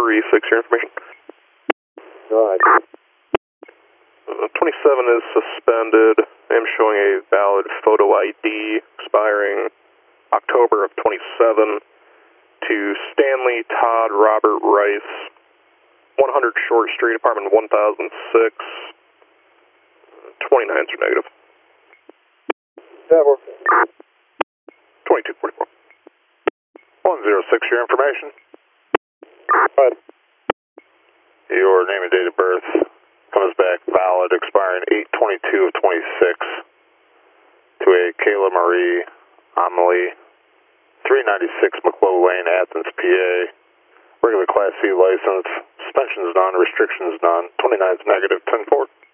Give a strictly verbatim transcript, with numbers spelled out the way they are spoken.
thirty-six, your information. Go ahead. Uh, twenty-seven is suspended. I am showing a valid photo I D expiring October of twenty-seven to Stanley Todd Robert Rice, one hundred Short Street, apartment one thousand six. twenty-nines are negative. That works. twenty-two forty-four. one zero six, your information. Go ahead. Your name and date of birth comes back valid, expiring eight twenty-two of twenty-six to a Kayla Marie Amelie, three ninety-six McClough Lane, Athens, P A. Regular Class C license. Suspensions none, restrictions none. twenty-nines negative, ten four.